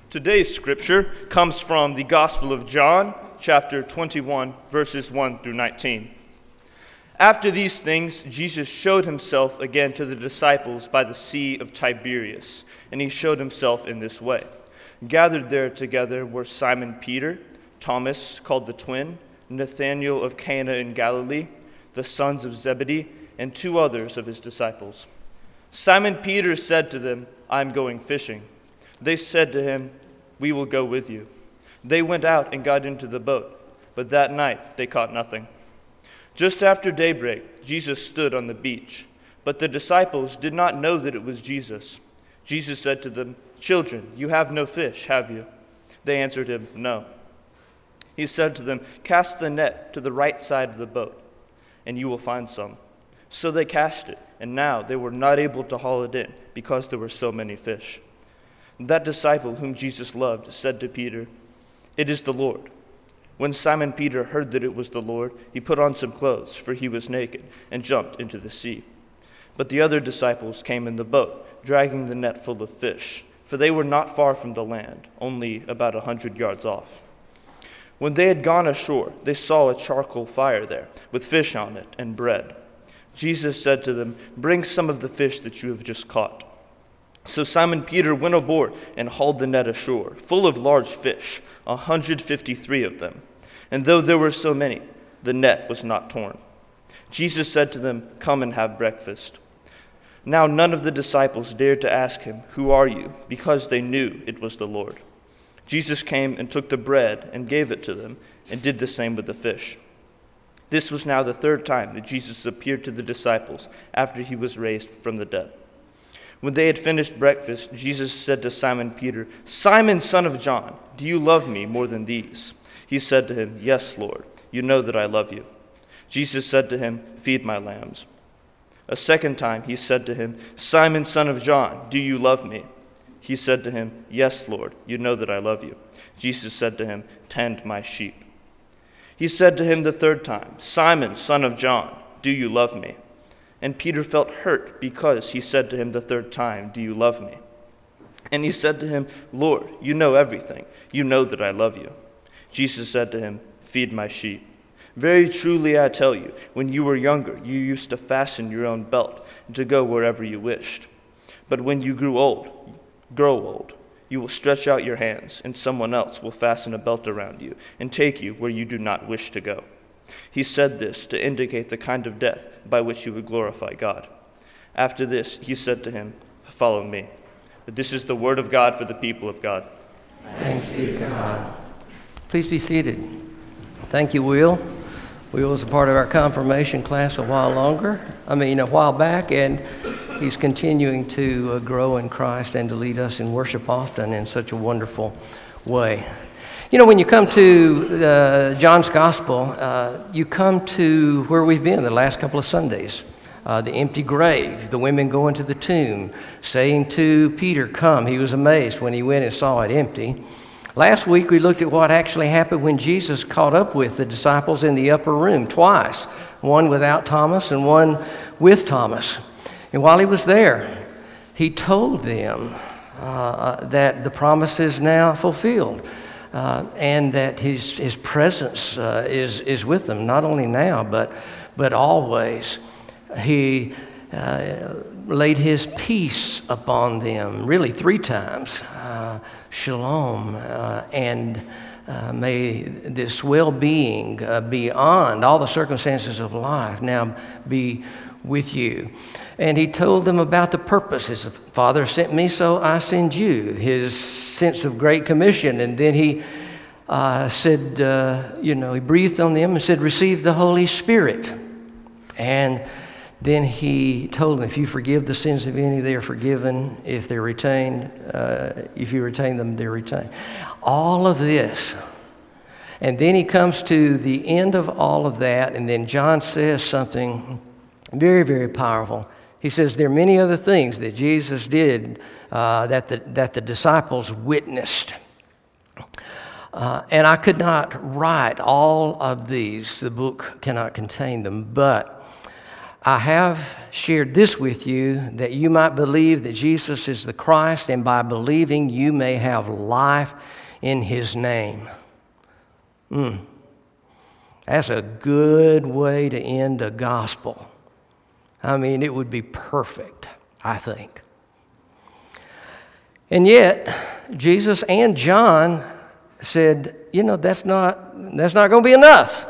Today's scripture comes from the Gospel of John, chapter 21, verses 1 through 19. After these things, Jesus showed himself again to the disciples by the Sea of Tiberias, and he showed himself in this way. Gathered there together were Simon Peter, Thomas, called the twin, Nathanael of Cana in Galilee, the sons of Zebedee, and two others of his disciples. Simon Peter said to them, "I am going fishing." They said to him, "We will go with you." They went out and got into the boat, but that night they caught nothing. Just after daybreak, Jesus stood on the beach, but the disciples did not know that it was Jesus. Jesus said to them, "Children, you have no fish, have you?" They answered him, "No." He said to them, "Cast the net to the right side of the boat, and you will find some." So they cast it, and now they were not able to haul it in because there were so many fish. That disciple whom Jesus loved said to Peter, "It is the Lord." When Simon Peter heard that it was the Lord, he put on some clothes, for he was naked, and jumped into the sea. But the other disciples came in the boat, dragging the net full of fish, for they were not far from the land, only about 100 yards off. When they had gone ashore, they saw a charcoal fire there, with fish on it and bread. Jesus said to them, "Bring some of the fish that you have just caught." So Simon Peter went aboard and hauled the net ashore, full of large fish, 153 of them. And though there were so many, the net was not torn. Jesus said to them, "Come and have breakfast." Now none of the disciples dared to ask him, "Who are you?" because they knew it was the Lord. Jesus came and took the bread and gave it to them, and did the same with the fish. This was now the third time that Jesus appeared to the disciples after he was raised from the dead. When they had finished breakfast, Jesus said to Simon Peter, "Simon, son of John, do you love me more than these?" He said to him, "Yes, Lord, you know that I love you." Jesus said to him, "Feed my lambs." A second time he said to him, "Simon, son of John, do you love me?" He said to him, "Yes, Lord, you know that I love you." Jesus said to him, "Tend my sheep." He said to him the third time, "Simon, son of John, do you love me?" And Peter felt hurt because he said to him the third time, "Do you love me?" And he said to him, "Lord, you know everything. You know that I love you." Jesus said to him, "Feed my sheep. Very truly I tell you, when you were younger, you used to fasten your own belt and to go wherever you wished. But when you grow old, you will stretch out your hands, and someone else will fasten a belt around you and take you where you do not wish to go." He said this to indicate the kind of death by which he would glorify God. After this, he said to him, "Follow me." But this is the word of God for the people of God. Thanks be to God. Please be seated. Thank you, Will. Will was a part of our confirmation class a while back, and he's continuing to grow in Christ and to lead us in worship often in such a wonderful way. You know, when you come to John's Gospel, you come to where we've been the last couple of Sundays. The empty grave, the women going to the tomb, saying to Peter, "Come." He was amazed when he went and saw it empty. Last week we looked at what actually happened when Jesus caught up with the disciples in the upper room twice, one without Thomas and one with Thomas. And while he was there, he told them that the promise is now fulfilled. And that his presence is with them, not only now, but always. He laid his peace upon them, really 3 times. Shalom, and may this well-being beyond all the circumstances of life now be with you. And he told them about the purpose. His Father sent me, so I send you. His sense of great commission. And then he said, he breathed on them and said, "Receive the Holy Spirit." And then he told them, if you forgive the sins of any, they are forgiven. If they're retained, if you retain them, they're retained. All of this. And then he comes to the end of all of that, and then John says something very, very powerful. He says there are many other things that Jesus did that the disciples witnessed. And I could not write all of these. The book cannot contain them. But I have shared this with you, that you might believe that Jesus is the Christ, and by believing you may have life in his name. That's a good way to end a gospel. I mean, it would be perfect, I think. And yet, Jesus and John said, that's not going to be enough.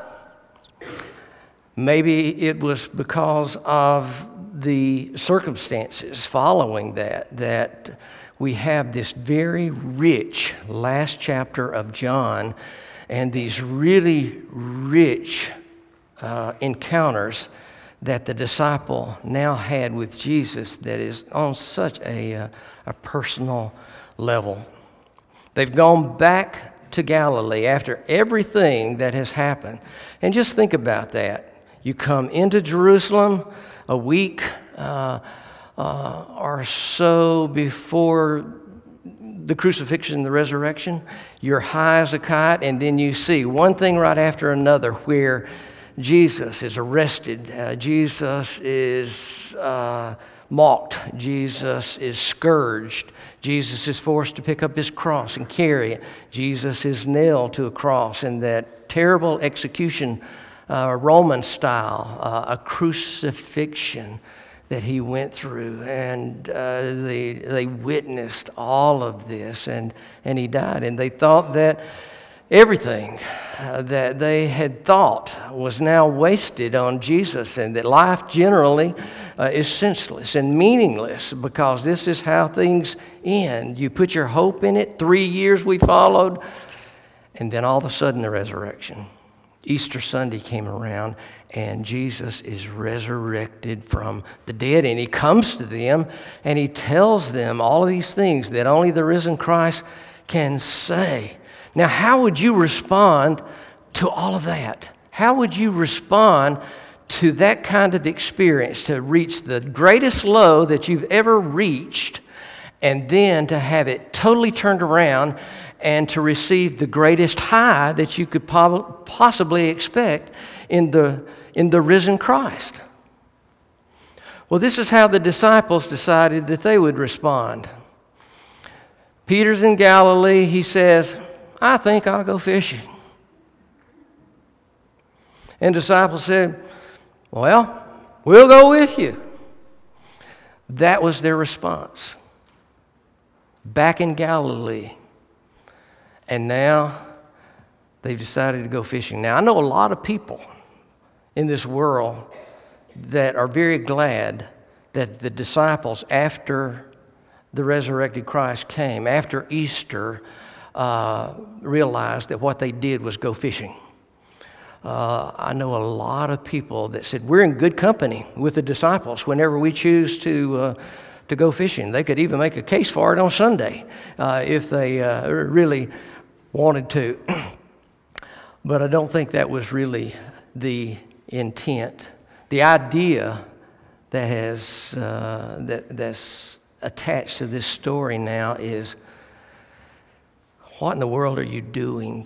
Maybe it was because of the circumstances following that we have this very rich last chapter of John and these really rich encounters that the disciple now had with Jesus that is on such a personal level. They've gone back to Galilee after everything that has happened. And just think about that. You come into Jerusalem a week or so before the crucifixion and the resurrection. You're high as a kite, and then you see one thing right after another where Jesus is arrested, Jesus is mocked, Jesus is scourged, Jesus is forced to pick up his cross and carry it, Jesus is nailed to a cross in that terrible execution, Roman style, a crucifixion that he went through, and they witnessed all of this, and he died, and they thought that everything that they had thought was now wasted on Jesus, and that life generally is senseless and meaningless because this is how things end. You put your hope in it. 3 years we followed, and then all of a sudden the resurrection. Easter Sunday came around, and Jesus is resurrected from the dead, and he comes to them, and he tells them all of these things that only the risen Christ can say. Now, how would you respond to all of that? How would you respond to that kind of experience, to reach the greatest low that you've ever reached, and then to have it totally turned around and to receive the greatest high that you could possibly expect in the risen Christ? Well, this is how the disciples decided that they would respond. Peter's in Galilee. He says, I think I'll go fishing. And the disciples said, well, we'll go with you. That was their response. Back in Galilee. And now they've decided to go fishing. Now, I know a lot of people in this world that are very glad that the disciples, after the resurrected Christ came, after Easter, realized that what they did was go fishing. I know a lot of people that said, we're in good company with the disciples whenever we choose to go fishing. They could even make a case for it on Sunday if they really wanted to. But I don't think that was really the intent. The idea that that's attached to this story now is, what in the world are you doing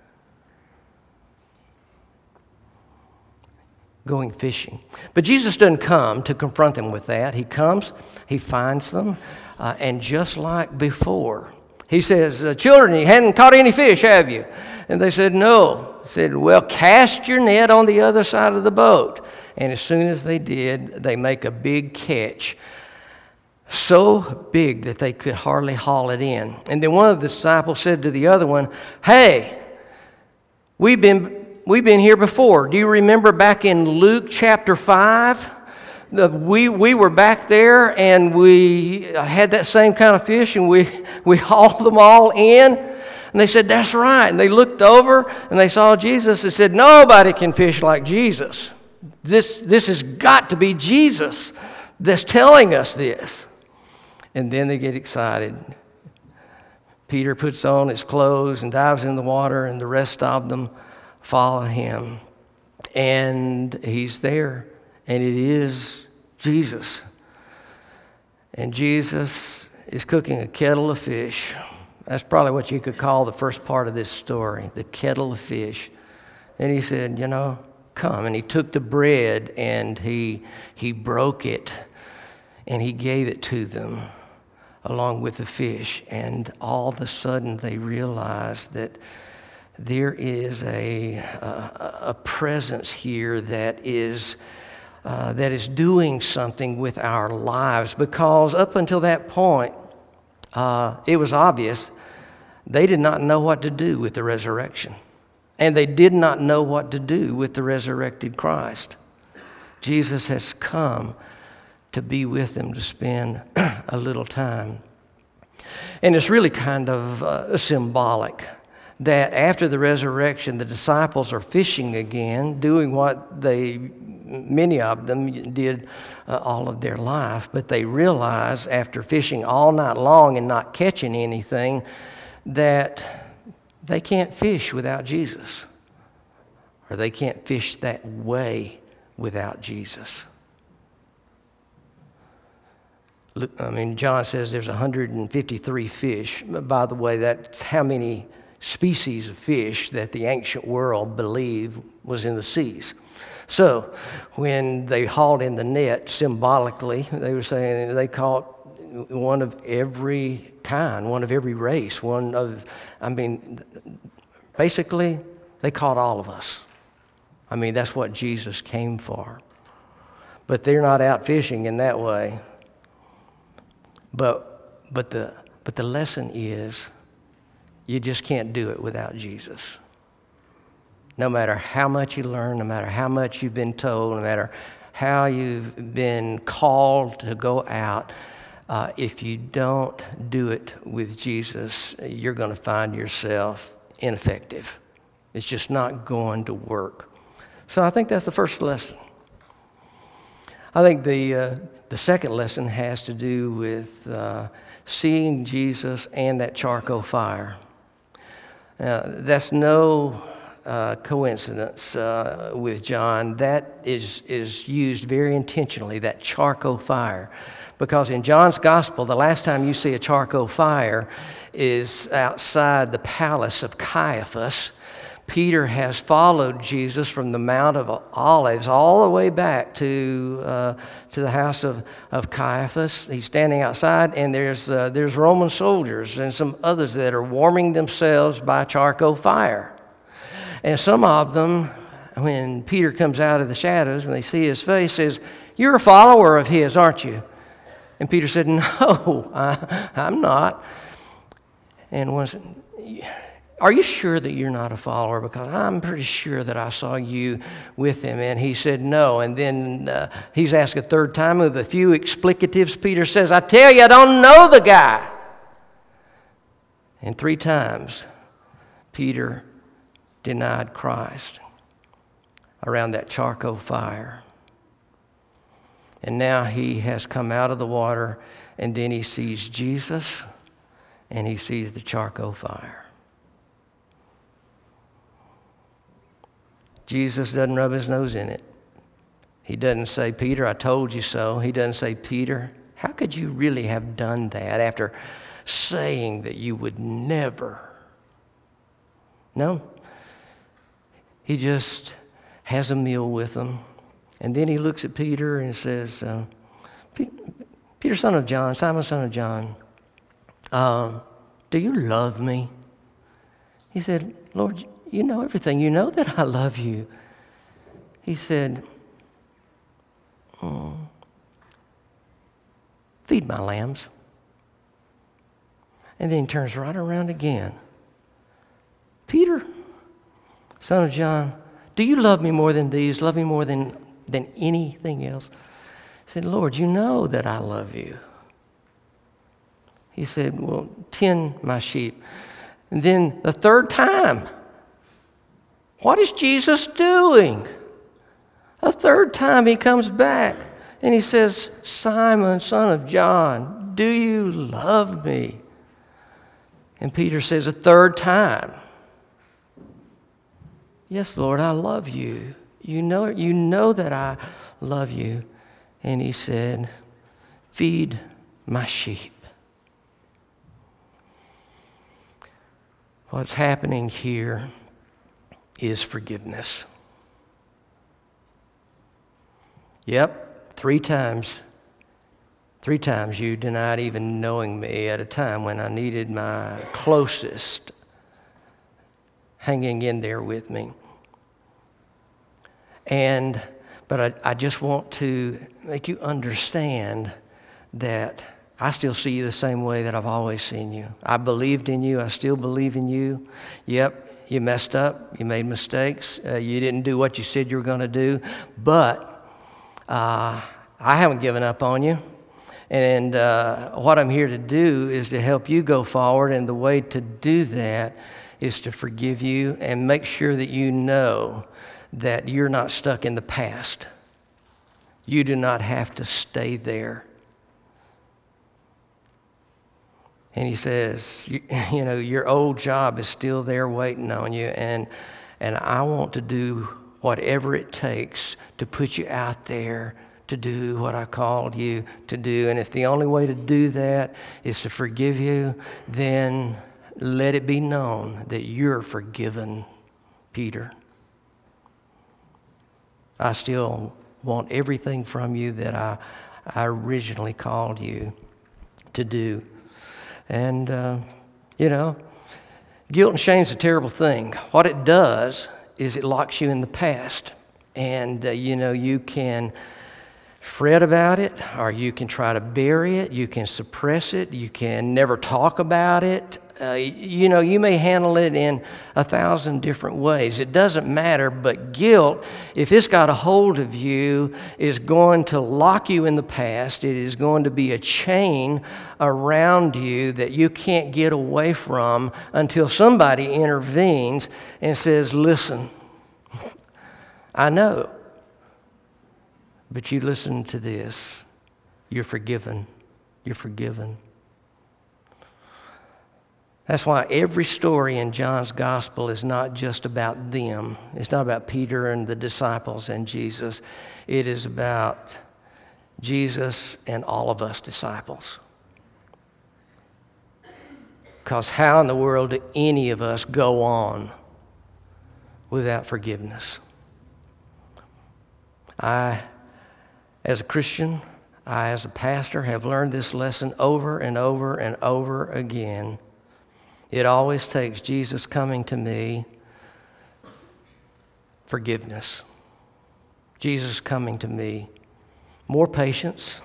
going fishing? But Jesus doesn't come to confront them with that. He comes, he finds them, and just like before, he says, children, you hadn't caught any fish, have you? And they said, no. He said, well, cast your net on the other side of the boat. And as soon as they did, they make a big catch. So big that they could hardly haul it in. And then one of the disciples said to the other one, hey, we've been here before. Do you remember back in Luke chapter 5? We were back there and we had that same kind of fish and we hauled them all in. And they said, that's right. And they looked over and they saw Jesus and said, nobody can fish like Jesus. This has got to be Jesus that's telling us this. And then they get excited. Peter puts on his clothes and dives in the water, and the rest of them follow him. And he's there, and it is Jesus. And Jesus is cooking a kettle of fish. That's probably what you could call the first part of this story, the kettle of fish. And he said, come. And he took the bread and he broke it and he gave it to them along with the fish. And all of a sudden they realized that there is a presence here that is doing something with our lives, because up until that point, it was obvious they did not know what to do with the resurrection. And they did not know what to do with the resurrected Christ. Jesus has come to be with them, to spend a little time. And it's really kind of symbolic that after the resurrection, the disciples are fishing again, doing what many of them did all of their life. But they realize after fishing all night long and not catching anything that they can't fish without Jesus, or they can't fish that way without Jesus. John says there's 153 fish. By the way, that's how many species of fish that the ancient world believed was in the seas. So when they hauled in the net, symbolically, they were saying they caught one of every kind, one of every race, basically, they caught all of us. That's what Jesus came for. But they're not out fishing in that way. But the lesson is, you just can't do it without Jesus. No matter how much you learn, no matter how much you've been told, no matter how you've been called to go out, if you don't do it with Jesus, you're going to find yourself ineffective. It's just not going to work. So I think that's the first lesson. I think the second lesson has to do with seeing Jesus and that charcoal fire. That's no coincidence with John. That is used very intentionally, that charcoal fire. Because in John's gospel, the last time you see a charcoal fire is outside the palace of Caiaphas. Peter has followed Jesus from the Mount of Olives all the way back to the house of Caiaphas. He's standing outside, and there's Roman soldiers and some others that are warming themselves by charcoal fire. And some of them, when Peter comes out of the shadows and they see his face, says, "You're a follower of his, aren't you?" And Peter said, "No, I'm not." And one said, "Are you sure that you're not a follower? Because I'm pretty sure that I saw you with him." And he said, "No." And then he's asked a third time with a few explicatives. Peter says, "I tell you, I don't know the guy." And 3 times, Peter denied Christ around that charcoal fire. And now he has come out of the water, and then he sees Jesus, and he sees the charcoal fire. Jesus doesn't rub his nose in it. He doesn't say, "Peter, I told you so." He doesn't say, "Peter, how could you really have done that after saying that you would never?" No. He just has a meal with them. And then he looks at Peter and says, "Peter, son of John, Simon, son of John, do you love me?" He said, "Lord, you know everything. You know that I love you." He said, "Feed my lambs." And then he turns right around again. "Peter, son of John, do you love me more than these? Love me more than anything else?" He said, "Lord, you know that I love you." He said, "Well, tend my sheep." And then the third time, what is Jesus doing? A third time he comes back and he says, "Simon, son of John, do you love me?" And Peter says a third time, "Yes, Lord, I love you. You know that I love you." And he said, "Feed my sheep." What's happening here is forgiveness. Yep, 3 times. 3 times you denied even knowing me at a time when I needed my closest hanging in there with me. But I just want to make you understand that I still see you the same way that I've always seen you. I believed in you. I still believe in you. Yep, you messed up. You made mistakes. You didn't do what you said you were going to do. But I haven't given up on you. And what I'm here to do is to help you go forward. And the way to do that is to forgive you and make sure that you know that you're not stuck in the past. You do not have to stay there. And he says, you know, your old job is still there waiting on you, and I want to do whatever it takes to put you out there to do what I called you to do. And if the only way to do that is to forgive you, then let it be known that you're forgiven, Peter. I still want everything from you that I originally called you to do. And, you know, guilt and shame is a terrible thing. What it does is it locks you in the past. And, you know, you can fret about it, or you can try to bury it. You can suppress it. You can never talk about it. You know, you may handle it in 1,000 different ways. It doesn't matter, but guilt, if it's got a hold of you, is going to lock you in the past. It is going to be a chain around you that you can't get away from until somebody intervenes and says, listen, I know, but you listen to this. You're forgiven. You're forgiven. That's why every story in John's gospel is not just about them. It's not about Peter and the disciples and Jesus. It is about Jesus and all of us disciples. Because how in the world do any of us go on without forgiveness? I, as a Christian, I, as a pastor, have learned this lesson over and over and over again. It always takes Jesus coming to me, forgiveness. Jesus coming to me, more patience.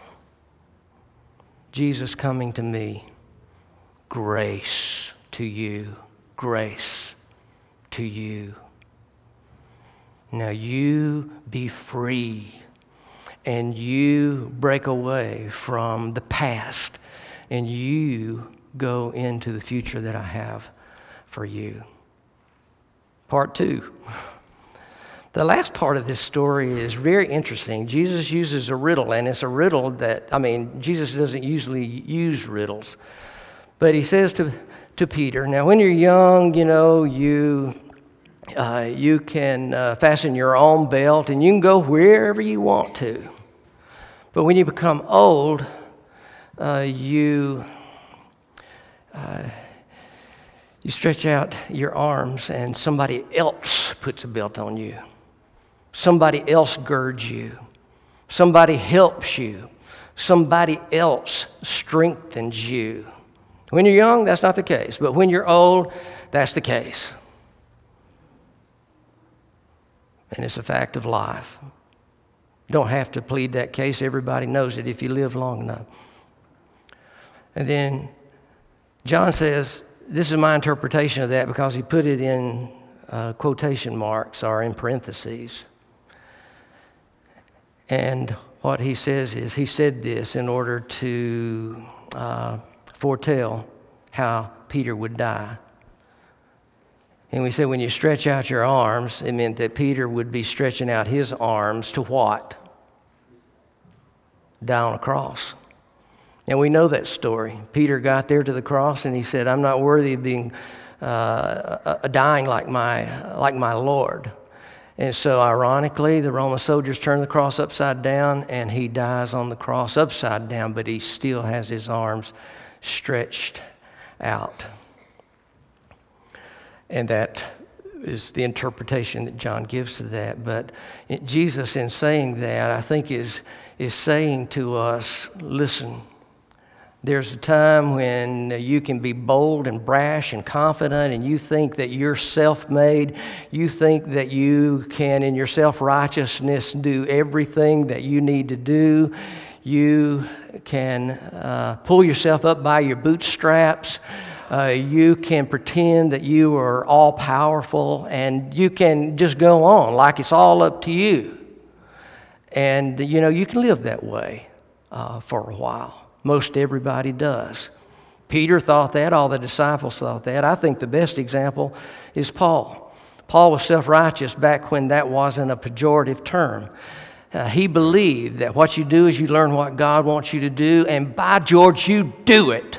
Jesus coming to me, grace to you, grace to you. Now you be free and you break away from the past and you go into the future that I have for you. Part 2. The last part of this story is very interesting. Jesus uses a riddle, and it's a riddle that, Jesus doesn't usually use riddles. But he says to Peter, now when you're young, you know, you can fasten your own belt and you can go wherever you want to. But when you become old, you stretch out your arms and somebody else puts a belt on you. Somebody else girds you. Somebody helps you. Somebody else strengthens you. When you're young, that's not the case. But when you're old, that's the case. And it's a fact of life. You don't have to plead that case. Everybody knows it if you live long enough. And then John says, this is my interpretation of that because he put it in quotation marks or in parentheses. And what he says is, he said this in order to foretell how Peter would die. And we said when you stretch out your arms, it meant that Peter would be stretching out his arms to what? Die on a cross. And we know that story. Peter got there to the cross and he said, I'm not worthy of being dying like my Lord. And so ironically, the Roman soldiers turn the cross upside down and he dies on the cross upside down, but he still has his arms stretched out. And that is the interpretation that John gives to that. But Jesus, in saying that, I think is saying to us, listen, there's a time when you can be bold and brash and confident, and you think that you're self-made. You think that you can, in your self-righteousness, do everything that you need to do. You can pull yourself up by your bootstraps. You can pretend that you are all-powerful, and you can just go on like it's all up to you. And, you can live that way for a while. Most everybody does. Peter thought that. All the disciples thought that. I think the best example is Paul. Paul was self-righteous back when that wasn't a pejorative term. He believed that what you do is you learn what God wants you to do, and by George, you do it.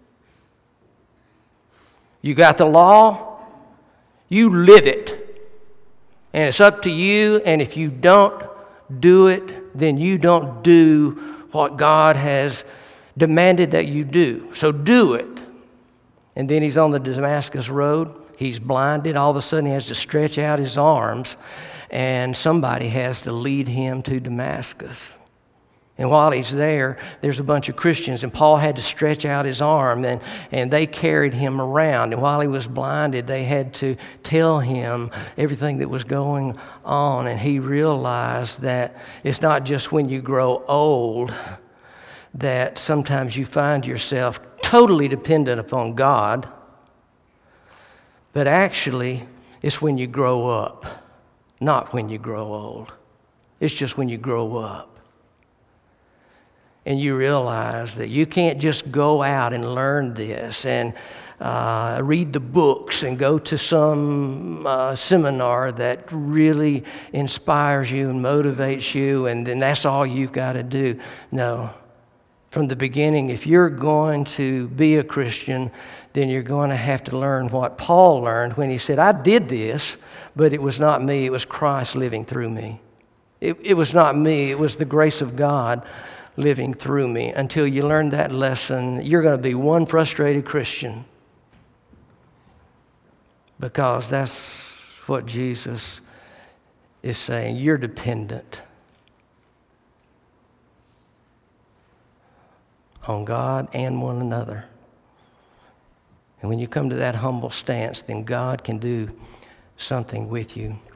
You got the law, you live it. And it's up to you, and if you don't do it, then you don't do what God has demanded that you do. So do it. And then he's on the Damascus road. He's blinded. All of a sudden he has to stretch out his arms, and somebody has to lead him to Damascus. And while he's there, there's a bunch of Christians, and Paul had to stretch out his arm, and they carried him around. And while he was blinded, they had to tell him everything that was going on. And he realized that it's not just when you grow old that sometimes you find yourself totally dependent upon God, but actually it's when you grow up, not when you grow old. It's just when you grow up. And you realize that you can't just go out and learn this and read the books and go to some seminar that really inspires you and motivates you, and then that's all you've got to do. No. From the beginning, if you're going to be a Christian, then you're going to have to learn what Paul learned when he said, I did this, but it was not me. It was Christ living through me. It was not me. It was the grace of God living through me. Until you learn that lesson, you're going to be one frustrated Christian, because that's what Jesus is saying. You're dependent on God and one another. And when you come to that humble stance, then God can do something with you.